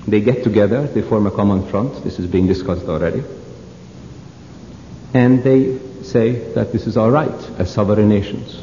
They get together, they form a common front. This is being discussed already. And they say that this is all right as sovereign nations.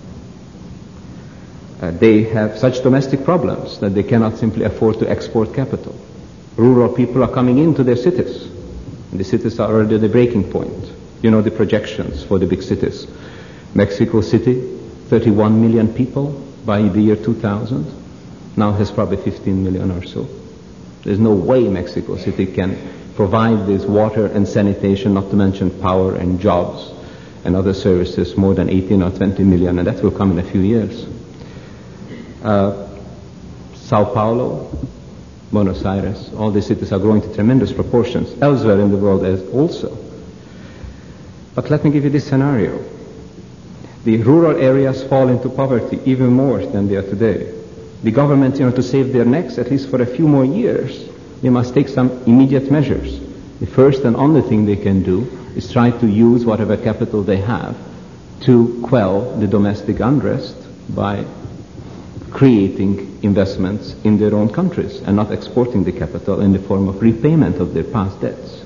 They have such domestic problems that they cannot simply afford to export capital. Rural people are coming into their cities. And the cities are already at the breaking point. You know the projections for the big cities. Mexico City, 31 million people by the year 2000. Now it has probably 15 million or so. There's no way Mexico City can provide this water and sanitation, not to mention power and jobs and other services, more than 18 or 20 million, and that will come in a few years. Sao Paulo, Buenos Aires, all these cities are growing to tremendous proportions, elsewhere in the world as also. But let me give you this scenario. The rural areas fall into poverty even more than they are today. The government, to save their necks, at least for a few more years, they must take some immediate measures. The first and only thing they can do is try to use whatever capital they have to quell the domestic unrest by creating investments in their own countries and not exporting the capital in the form of repayment of their past debts.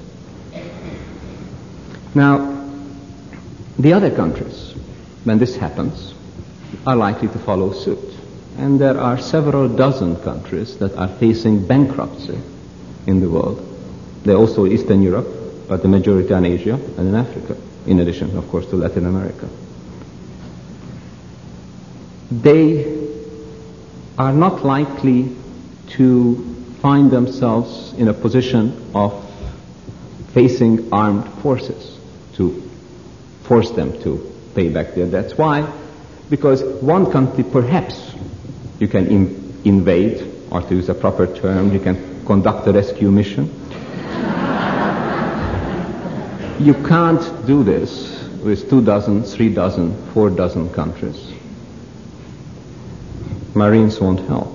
Now, the other countries, when this happens, are likely to follow suit. And there are several dozen countries that are facing bankruptcy in the world. They're also Eastern Europe, but the majority are in Asia and in Africa, in addition, of course, to Latin America. They are not likely to find themselves in a position of facing armed forces to force them to pay back their debts. Why? Because one country, perhaps, you can invade, or to use a proper term, you can conduct a rescue mission. You can't do this with 2 dozen, 3 dozen, 4 dozen countries. Marines won't help.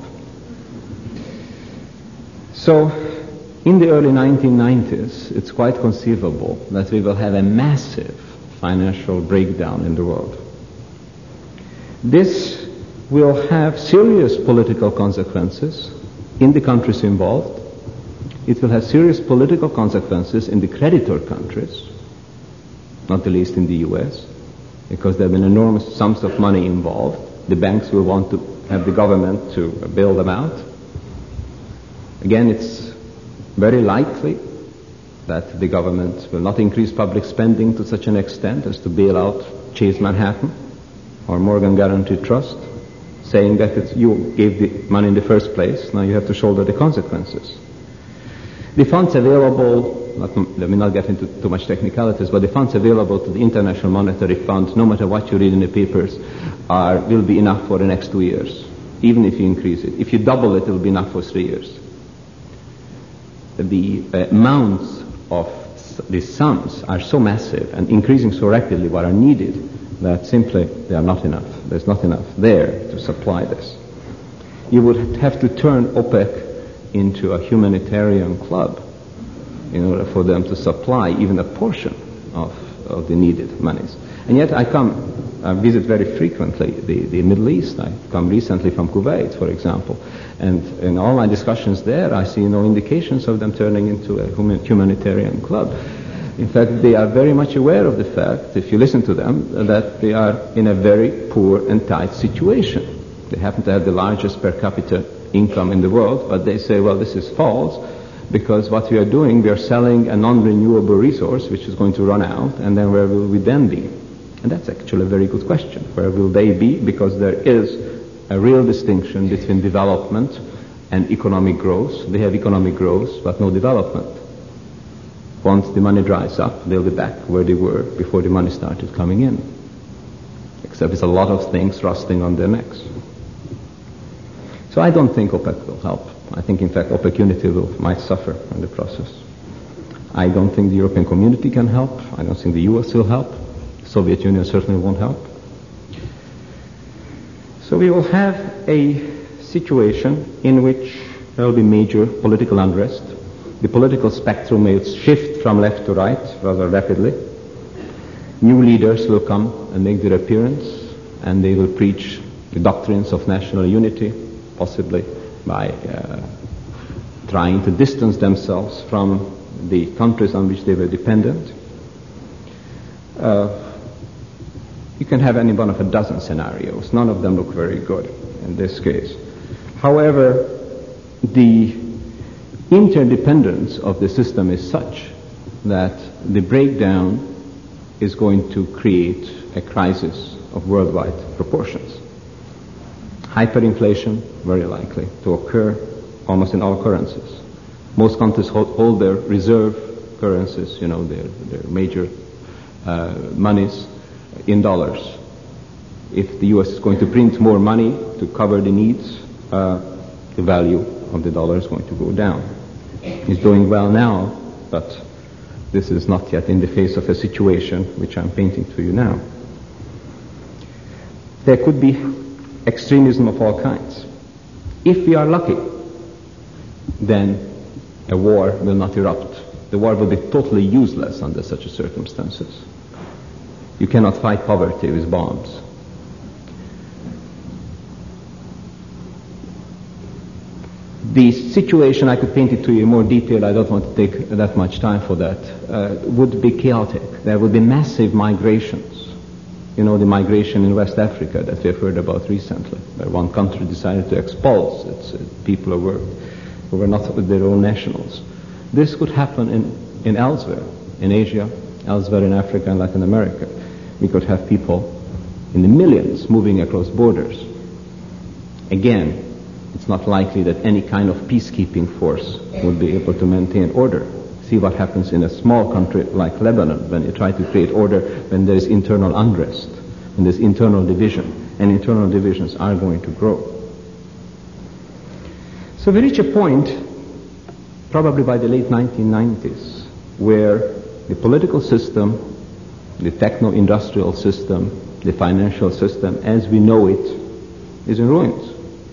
So, in the early 1990s, it's quite conceivable that we will have a massive financial breakdown in the world. This will have serious political consequences in the countries involved. It will have serious political consequences in the creditor countries, not the least in the US, because there have been enormous sums of money involved. The banks will want to have the government to bail them out. Again, it's very likely that the government will not increase public spending to such an extent as to bail out Chase Manhattan or Morgan Guaranty Trust, saying that you gave the money in the first place, now you have to shoulder the consequences. The funds available, let me not get into too much technicalities, but the funds available to the International Monetary Fund, no matter what you read in the papers, will be enough for the next 2 years, even if you increase it. If you double it, it will be enough for 3 years. The amounts of these sums are so massive and increasing so rapidly what are needed that simply they are not enough. There's not enough there to supply this. You would have to turn OPEC into a humanitarian club in order for them to supply even a portion of the needed monies. And yet I visit very frequently the Middle East. I've come recently from Kuwait, for example. And in all my discussions there, I see no indications of them turning into a humanitarian club. In fact, they are very much aware of the fact, if you listen to them, that they are in a very poor and tight situation. They happen to have the largest per capita income in the world, but they say, well, this is false, because what we are doing, we are selling a non-renewable resource which is going to run out, and then where will we then be? And that's actually a very good question. Where will they be? Because there is a real distinction between development and economic growth. They have economic growth, but no development. Once the money dries up, they'll be back where they were before the money started coming in. Except there's a lot of things rusting on their necks. So I don't think OPEC will help. I think, in fact, OPEC unity might suffer in the process. I don't think the European community can help. I don't think the US will help. The Soviet Union certainly won't help. So we will have a situation in which there will be major political unrest. The political spectrum may shift from left to right rather rapidly. New leaders will come and make their appearance, and they will preach the doctrines of national unity, possibly by trying to distance themselves from the countries on which they were dependent. You can have any one of a dozen scenarios. None of them look very good in this case. However, the interdependence of the system is such that the breakdown is going to create a crisis of worldwide proportions. Hyperinflation, very likely to occur almost in all currencies. Most countries hold their reserve currencies, their major monies in dollars. If the U.S. is going to print more money to cover the needs, the value of the dollar is going to go down. It's doing well now, but this is not yet in the face of a situation which I'm painting to you now. There could be extremism of all kinds. If we are lucky, then a war will not erupt. The war will be totally useless under such circumstances. You cannot fight poverty with bombs. The situation, I could paint it to you in more detail, I don't want to take that much time for that, would be chaotic. There would be massive migrations. The migration in West Africa that we have heard about recently, where one country decided to expulse its people who were not their own nationals. This could happen in elsewhere, in Asia, elsewhere in Africa and Latin America. We could have people in the millions moving across borders. Again, it's not likely that any kind of peacekeeping force would be able to maintain order. See what happens in a small country like Lebanon when you try to create order, when there is internal unrest, when there's internal division, and internal divisions are going to grow. So we reach a point, probably by the late 1990s, where the political system, the techno-industrial system, the financial system, as we know it, is in ruins.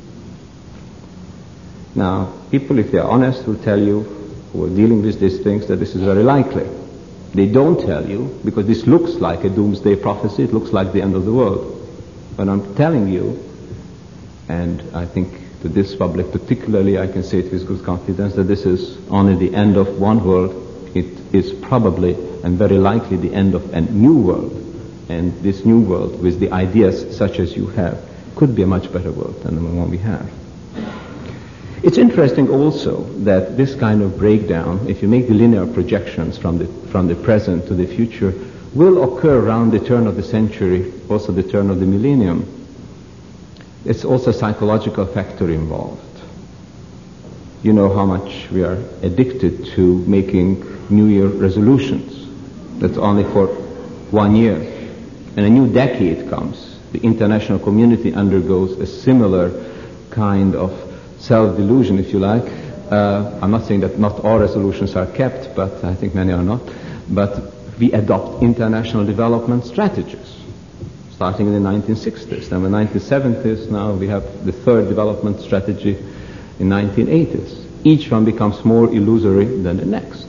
Now, people, if they are honest, will tell you, who are dealing with these things, that this is very likely. They don't tell you, because this looks like a doomsday prophecy, it looks like the end of the world. But I'm telling you, and I think to this public particularly, I can say it with good confidence, that this is only the end of one world. It is probably and very likely the end of a new world. And this new world, with the ideas such as you have, could be a much better world than the one we have. It's interesting also that this kind of breakdown, if you make the linear projections from the present to the future, will occur around the turn of the century, also the turn of the millennium. It's also a psychological factor involved. You know how much we are addicted to making New Year resolutions. That's only for 1 year. And a new decade comes. The international community undergoes a similar kind of self-delusion, if you like. I'm not saying that not all resolutions are kept, but I think many are not. But we adopt international development strategies, starting in the 1960s. Then in the 1970s, now we have the third development strategy in 1980s. Each one becomes more illusory than the next.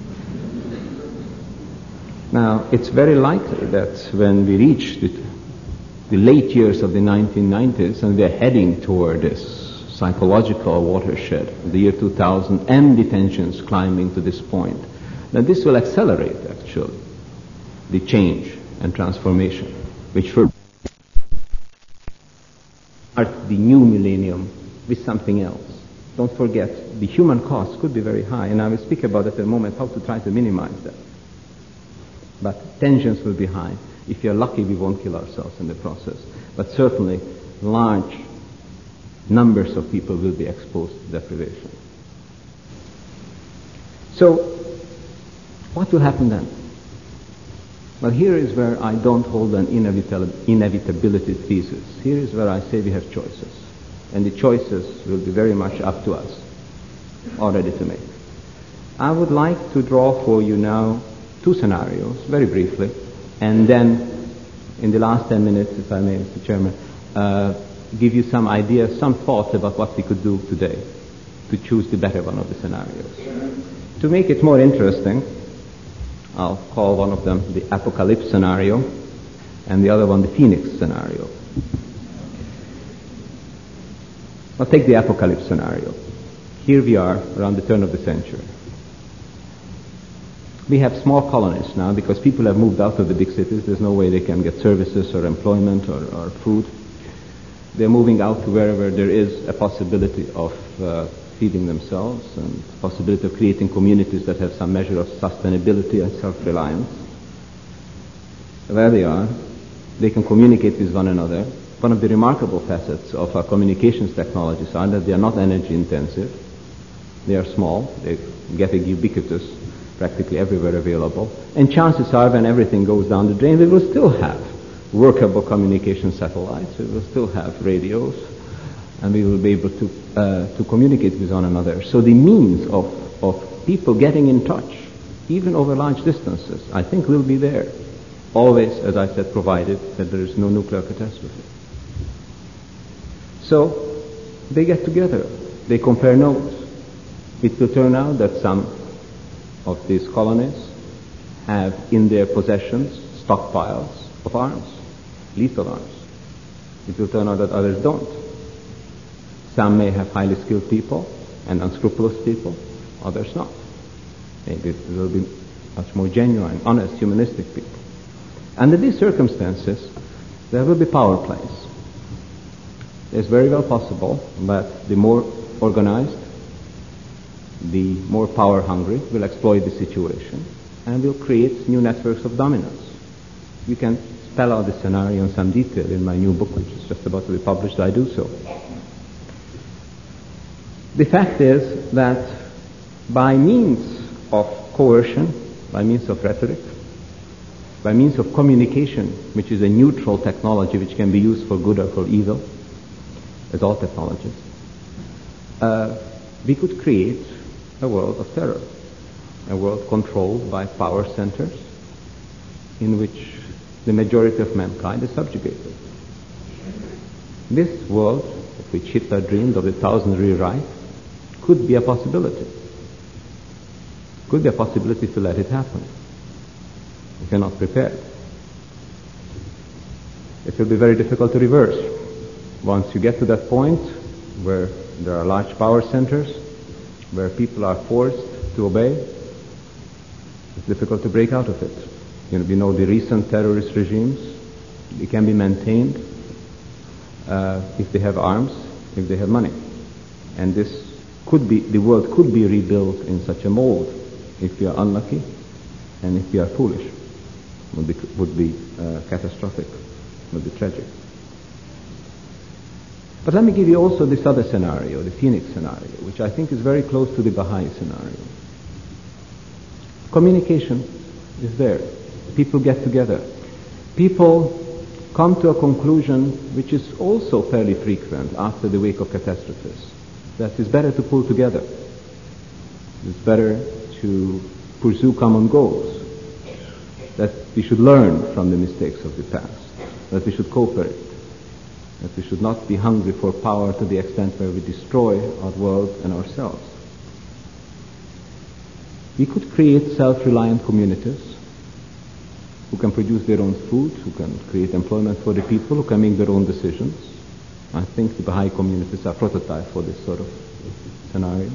Now, it's very likely that when we reach the late years of the 1990s and we are heading toward this psychological watershed, the year 2000, and the tensions climbing to this point, that this will accelerate, actually, the change and transformation, which will start the new millennium with something else. Don't forget, the human cost could be very high, and I will speak about it in a moment, how to try to minimize that. But tensions will be high. If you're lucky, we won't kill ourselves in the process. But certainly, large numbers of people will be exposed to deprivation. So, what will happen then? Well, here is where I don't hold an inevitability thesis. Here is where I say we have choices. And the choices will be very much up to us, already to make. I would like to draw for you now 2 scenarios, very briefly, and then in the last 10 minutes, if I may, Mr. Chairman, give you some ideas, some thoughts about what we could do today to choose the better one of the scenarios. To make it more interesting, I'll call one of them the apocalypse scenario and the other one the phoenix scenario. I'll take the apocalypse scenario. Here we are around the turn of the century. We have small colonies now because people have moved out of the big cities. There's no way they can get services or employment or food. They're moving out to wherever there is a possibility of feeding themselves and possibility of creating communities that have some measure of sustainability and self-reliance. Where they are, they can communicate with one another. One of the remarkable facets of our communications technologies are that they are not energy intensive. They are small. They get ubiquitous, practically everywhere available. And chances are when everything goes down the drain, we will still have workable communication satellites. We will still have radios. And we will be able to communicate with one another. So the means of people getting in touch, even over large distances, I think will be there. Always, as I said, provided that there is no nuclear catastrophe. So they get together. They compare notes. It will turn out that some of these colonies have in their possessions stockpiles of arms, lethal arms. It will turn out that others don't. Some may have highly skilled people and unscrupulous people, others not. Maybe it will be much more genuine, honest, humanistic people. Under these circumstances, there will be power plays. It's very well possible that the more organized, the more power hungry will exploit the situation and will create new networks of dominance. You can spell out the scenario in some detail in my new book, which is just about to be published. I do so. The fact is that by means of coercion, by means of rhetoric, by means of communication, which is a neutral technology which can be used for good or for evil, as all technologies, we could create a world of terror, a world controlled by power centers in which the majority of mankind is subjugated. This world, of which Hitler dreamed of the thousand rewrite, could be a possibility. Could be a possibility to let it happen if you're not prepared. It will be very difficult to reverse. Once you get to that point where there are large power centers, where people are forced to obey, it's difficult to break out of it. We know the recent terrorist regimes, they can be maintained if they have arms, if they have money. And the world could be rebuilt in such a mold if we are unlucky and if we are foolish. Would be catastrophic, would be tragic. But let me give you also this other scenario, the Phoenix scenario, which I think is very close to the Baha'i scenario. Communication is there. People get together. People come to a conclusion which is also fairly frequent after the wake of catastrophes, that it's better to pull together. It's better to pursue common goals. That we should learn from the mistakes of the past. That we should cooperate. That we should not be hungry for power to the extent where we destroy our world and ourselves. We could create self-reliant communities who can produce their own food, who can create employment for the people, who can make their own decisions. I think the Baha'i communities are prototype for this sort of scenario.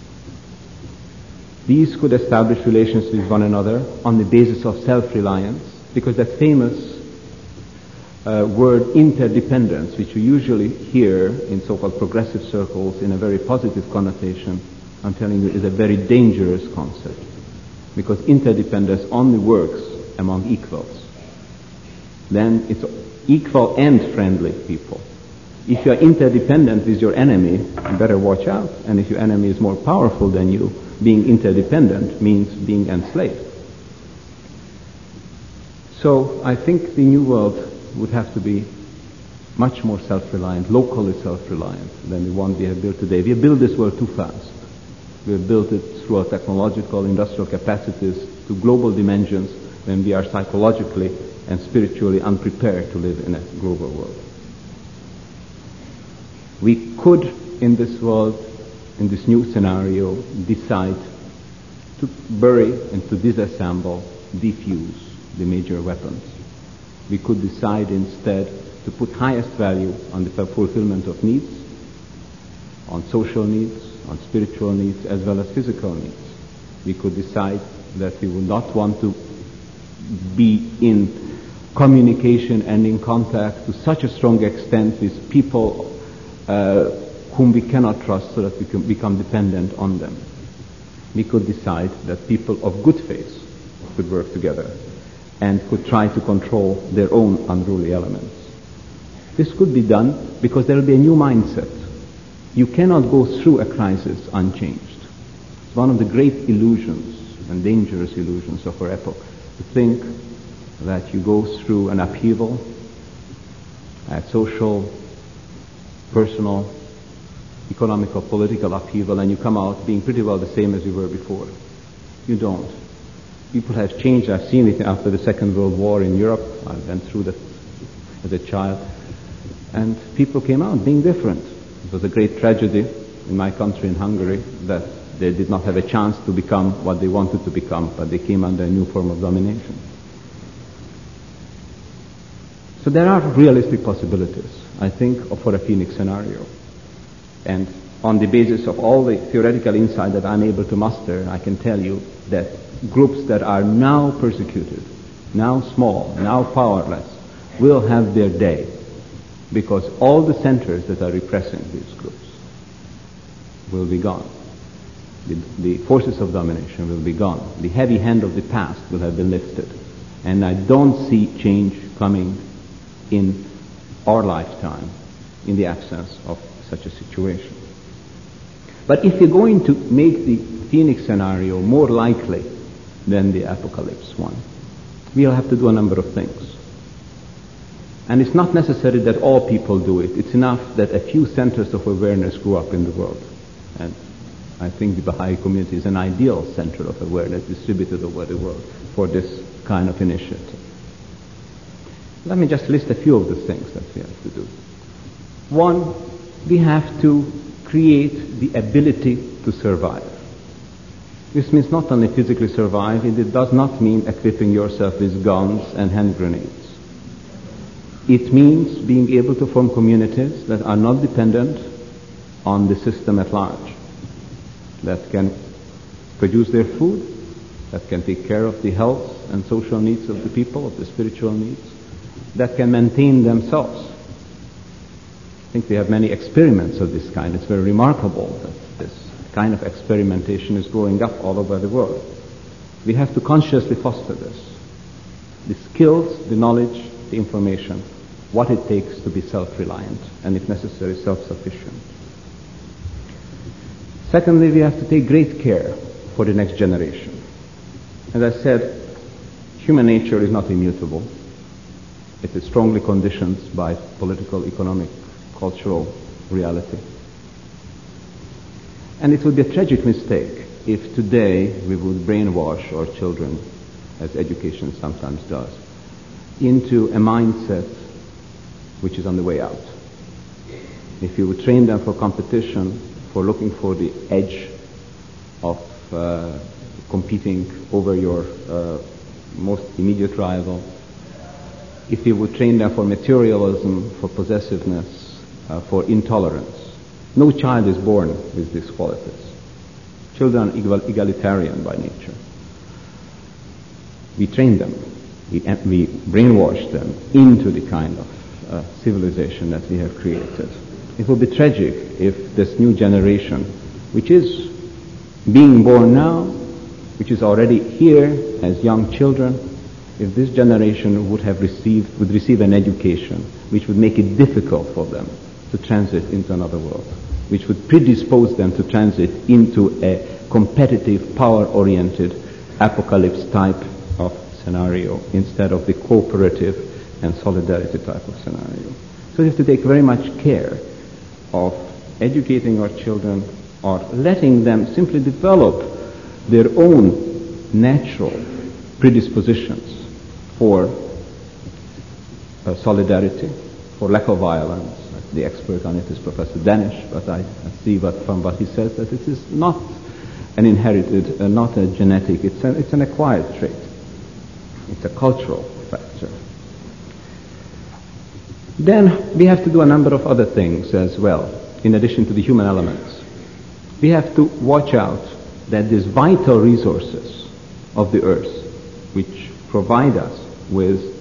These could establish relations with one another on the basis of self-reliance, because that famous word interdependence, which you usually hear in so-called progressive circles in a very positive connotation, I'm telling you, is a very dangerous concept, because interdependence only works among equals. Then it's equal and friendly people. If you are interdependent with your enemy, you better watch out. And if your enemy is more powerful than you, being interdependent means being enslaved. So I think the new world would have to be much more self-reliant, locally self-reliant than the one we have built today. We have built this world too fast. We have built it through our technological, industrial capacities to global dimensions when we are psychologically and spiritually unprepared to live in a global world. We could, in this world, in this new scenario, decide to bury and to disassemble, defuse the major weapons. We could decide instead to put highest value on the fulfillment of needs, on social needs, on spiritual needs as well as physical needs. We could decide that we would not want to be in communication and in contact to such a strong extent with people whom we cannot trust, so that we can become dependent on them. We could decide that people of good faith could work together and could try to control their own unruly elements. This could be done because there will be a new mindset. You cannot go through a crisis unchanged. It's one of the great illusions and dangerous illusions of our epoch, to think that you go through an upheaval, a social, personal, economical, political upheaval, and you come out being pretty well the same as you were before. You don't. People have changed. I've seen it after the Second World War in Europe. I went through that as a child. And people came out being different. It was a great tragedy in my country, in Hungary, that they did not have a chance to become what they wanted to become, but they came under a new form of domination. So there are realistic possibilities, I think, for a Phoenix scenario. And on the basis of all the theoretical insight that I'm able to muster, I can tell you that groups that are now persecuted, now small, now powerless, will have their day, because all the centers that are repressing these groups will be gone. The forces of domination will be gone. The heavy hand of the past will have been lifted. And I don't see change coming in our lifetime in the absence of such a situation. But if you're going to make the Phoenix scenario more likely than the apocalypse one, we'll have to do a number of things. And it's not necessary that all people do it. It's enough that a few centers of awareness grew up in the world. And I think the Baha'i community is an ideal center of awareness distributed over the world for this kind of initiative. Let me just list a few of the things that we have to do. One, we have to create the ability to survive. This means not only physically survive, it does not mean equipping yourself with guns and hand grenades. It means being able to form communities that are not dependent on the system at large, that can produce their food, that can take care of the health and social needs of the people, of the spiritual needs, that can maintain themselves. I think we have many experiments of this kind. It's very remarkable that this kind of experimentation is growing up all over the world. We have to consciously foster this. The skills, the knowledge, the information, what it takes to be self-reliant and, if necessary, self-sufficient. Secondly, we have to take great care for the next generation. As I said, human nature is not immutable. It is strongly conditioned by political, economic, cultural reality. And it would be a tragic mistake if today we would brainwash our children, as education sometimes does, into a mindset which is on the way out. If you would train them for competition, for looking for the edge of competing over your most immediate rival, if you would train them for materialism, for possessiveness, for intolerance. No child is born with these qualities. Children are egalitarian by nature. We train them, we brainwash them into the kind of civilization that we have created. It will be tragic if this new generation, which is being born now, which is already here as young children, if this generation would receive an education which would make it difficult for them to transit into another world, which would predispose them to transit into a competitive, power-oriented, apocalypse type of scenario instead of the cooperative and solidarity type of scenario. So we have to take very much care of educating our children or letting them simply develop their own natural predispositions for solidarity, for lack of violence. The expert on it is Professor Danish, but I see from what he says that it is not an inherited, not a genetic, it's an acquired trait. It's a cultural factor. Then we have to do a number of other things as well, in addition to the human elements. we have to watch out that these vital resources of the earth, which provide us with